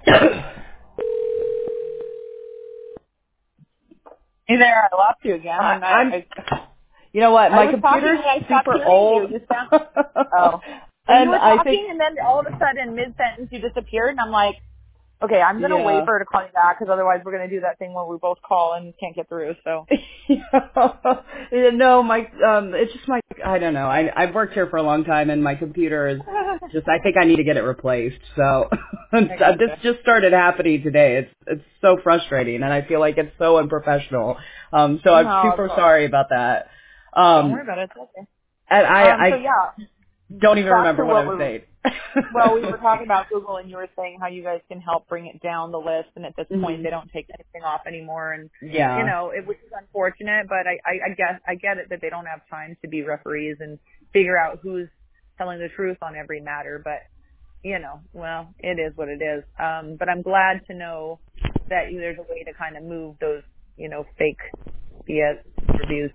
Hey there, I lost you again. You know what? I My was talking computer's and I stopped super hearing old. you. Just now. Oh. Well, you And were I think, talking and then all of a sudden, mid-sentence, you disappeared. And I'm like, okay, I'm going to wait yeah. for her to call you back because otherwise we're going to do that thing where we both call and can't get through. So. Yeah, no, it's just I don't know. I've worked here for a long time and my computer is just, I think I need to get it replaced. So I this gotcha. just started happening today. It's so frustrating and I feel like it's so unprofessional. So I'm No, super sorry about that. don't worry Um, about it. It's okay. and So I yeah, don't even back remember to what I what was we saying. Well, we were talking about Google, and you were saying how you guys can help bring it down the list, and at this point, hmm they don't take anything off anymore, and Yeah. which is unfortunate, but I get it that they don't have time to be referees and figure out who's telling the truth on every matter, but well, it is what it is. But I'm glad to know that there's a way to kind of move those, fake BS reviews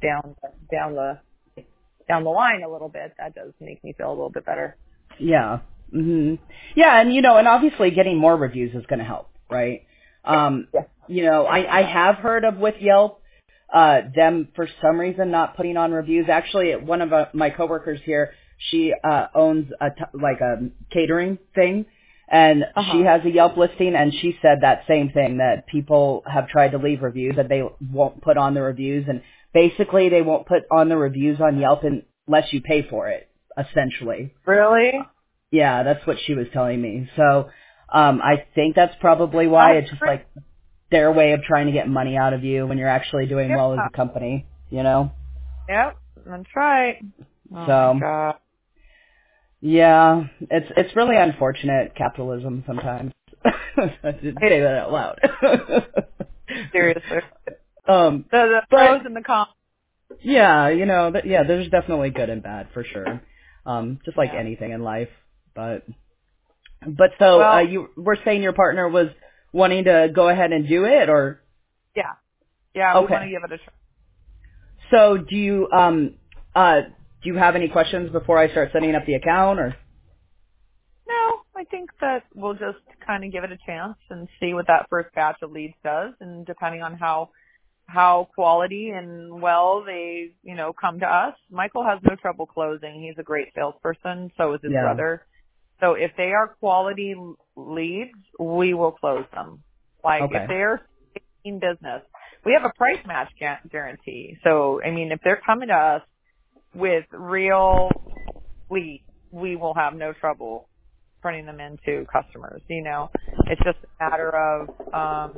down the line a little bit. That does make me feel a little bit better. Yeah. Yeah, and obviously getting more reviews is going to help, right? Yeah. I have heard of with Yelp, them for some reason not putting on reviews. Actually, one of my coworkers here, she owns like a catering thing, and she has a Yelp listing, and she said that same thing, that people have tried to leave reviews that they won't put on the reviews, and basically they won't put on the reviews on Yelp unless you pay for it, essentially. Really? Yeah, that's what she was telling me. So, I think that's probably why. That's It's just great. like their way of trying to get money out of you when you're actually doing well as Yeah. a company, you know? Yep, that's right. Oh my So, god. yeah, it's really unfortunate capitalism sometimes. I didn't say that out loud. Seriously. um, The but pros and the cons. yeah, there's definitely good and bad for sure. Just like Yeah. anything in life, But so Well, you were saying your partner was wanting to go ahead and do it, or yeah. Yeah, we want to okay? give it a try. So do you have any questions before I start setting up the account, or No, I think that we'll just kind of give it a chance and see what that first batch of leads does, and depending on how quality and well they, come to us. Michael has no trouble closing. He's a great salesperson. So is his yeah? brother. So if they are quality leads, we will close them. Like if Okay, they're in business, we have a price match guarantee. So, I mean, if they're coming to us with real leads, we will have no trouble turning them into customers. It's just a matter of,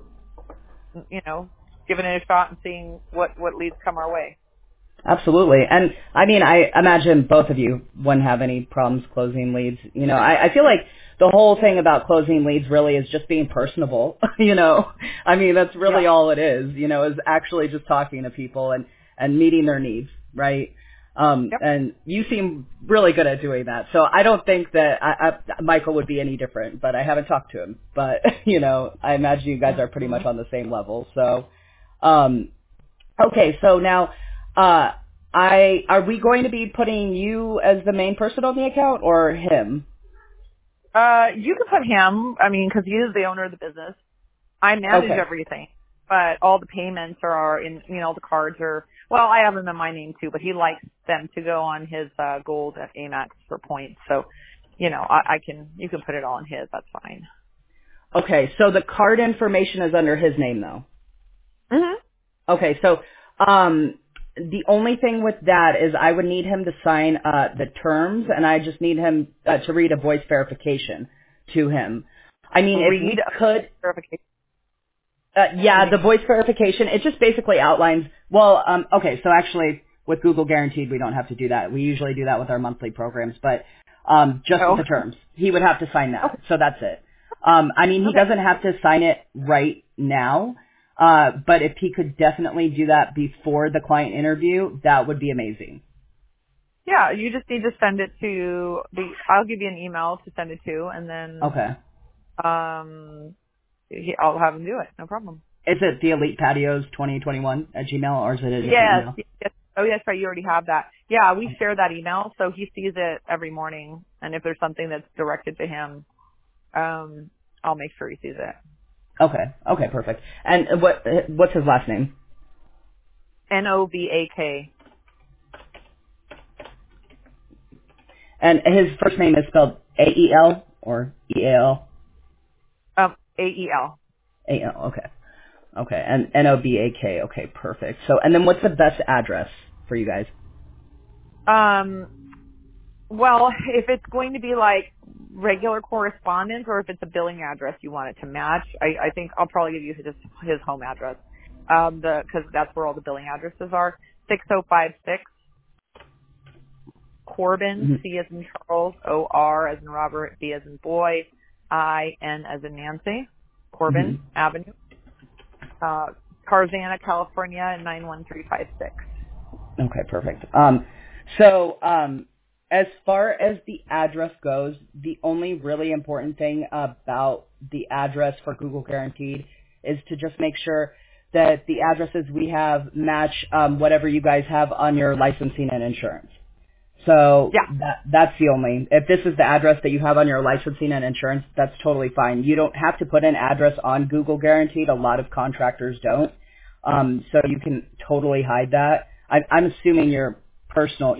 giving it a shot and seeing what leads come our way. absolutely. And I mean, I imagine both of you wouldn't have any problems closing leads. I feel like the whole thing about closing leads really is just being personable. I mean, that's Yeah. really all it is. Is actually just talking to people and meeting their needs, right? Yep. And you seem really good at doing that. So I don't think that Michael would be any different, but I haven't talked to him. But, I imagine you guys are pretty Mhm. much on the same level. So, okay. So now, are we going to be putting you as the main person on the account or him? You can put him, I mean, because he is the owner of the business. I manage Okay. everything, but all the payments are in, the cards are, well, I have them in my name too, but he likes them to go on his, gold at Amex for points. So, you can put it all in his. That's fine. Okay. So the card information is under his name though. Hmm. Okay, so the only thing with that is I would need him to sign the terms, and I just need him to read a voice verification to him. I mean, if Read we could, verification. What do you yeah, the mean? voice verification, it just basically outlines, well, okay, so actually with Google Guaranteed, we don't have to do that. We usually do that with our monthly programs, but just with Oh, the terms. He would have to sign that, okay. so that's it. I mean, he Okay. doesn't have to sign it right now, but if he could definitely do that before the client interview, that would be amazing. Yeah, you just need to send it to I'll give you an email to send it to, and then, Okay. I'll have him do it. No problem. Is it the Elite Patios 2021 at Gmail, or is it a different Yes, email? yes. Oh, yes, right. You already have that. Yeah, we share that email, so he sees it every morning. And if there's something that's directed to him, I'll make sure he sees it. Okay, perfect. And what's his last name? Novak. And his first name is spelled AEL or EAL? AEL. AEL, okay. And NOBAK, okay, perfect. So, and then what's the best address for you guys? Well, if it's going to be like regular correspondence or if it's a billing address you want it to match, I think I'll probably give you his home address. Cause that's where all the billing addresses are. 6056 Corbin, Mm-hmm. C as in Charles, O-R as in Robert, B as in boy, I-N as in Nancy, Corbin Mm-hmm. Avenue, Tarzana, California, 91356. Okay, perfect. So, as far as the address goes, the only really important thing about the address for Google Guaranteed is to just make sure that the addresses we have match whatever you guys have on your licensing and insurance. So Yeah. that's the only. If this is the address that you have on your licensing and insurance, that's totally fine. You don't have to put an address on Google Guaranteed. A lot of contractors don't. So you can totally hide that. I'm assuming your personal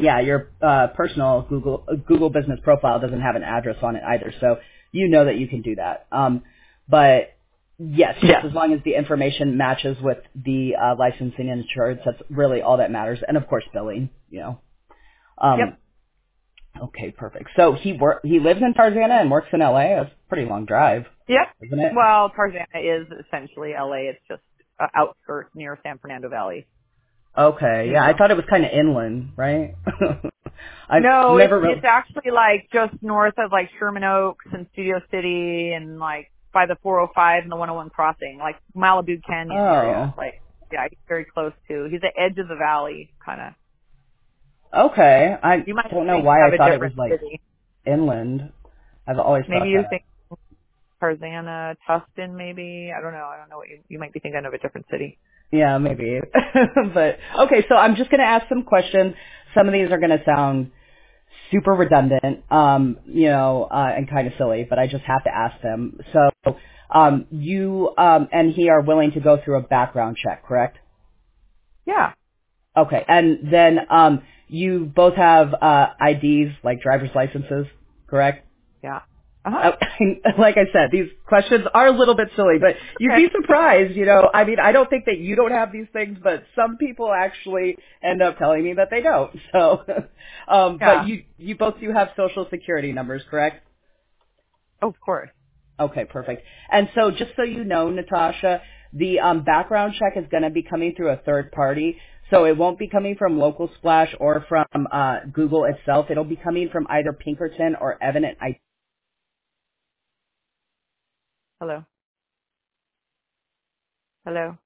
Google business profile doesn't have an address on it either. So you know that you can do that. But yes, just as long as the information matches with the licensing and insurance, that's really all that matters. And of course, billing. Yep. Okay, perfect. So he lives in Tarzana and works in LA. That's a pretty long drive, Yep. isn't it? Well, Tarzana is essentially LA. It's just outskirts near San Fernando Valley. Okay, yeah, I thought it was kind of inland, right? I've No, never it's actually like just north of like Sherman Oaks and Studio City and like by the 405 and the 101 crossing, like Malibu Canyon area. Like, yeah, he's very close to. He's the edge of the valley, kind of. Okay, I You might don't know think why of I a thought it was different like city. inland. I've always Maybe thought you that. think Tarzana, Tustin, maybe. I don't know. I don't know what you might be thinking of a different city. Yeah, maybe. But okay, so I'm just gonna ask some questions. Some of these are gonna sound super redundant, and kind of silly, but I just have to ask them. So, you and he are willing to go through a background check, correct? Yeah. Okay, and then you both have IDs, like driver's licenses, correct? Yeah. Uh, like I said, these questions are a little bit silly, but you'd be Okay. surprised, I mean, I don't think that you don't have these things, but some people actually end up telling me that they don't. So, but Yeah. you both do have social security numbers, correct? Oh, of course. Okay, perfect. And so just so you know, Natasha, the background check is going to be coming through a third party. So it won't be coming from Local Splash or from Google itself. It'll be coming from either Pinkerton or Evident. Hello. Hello.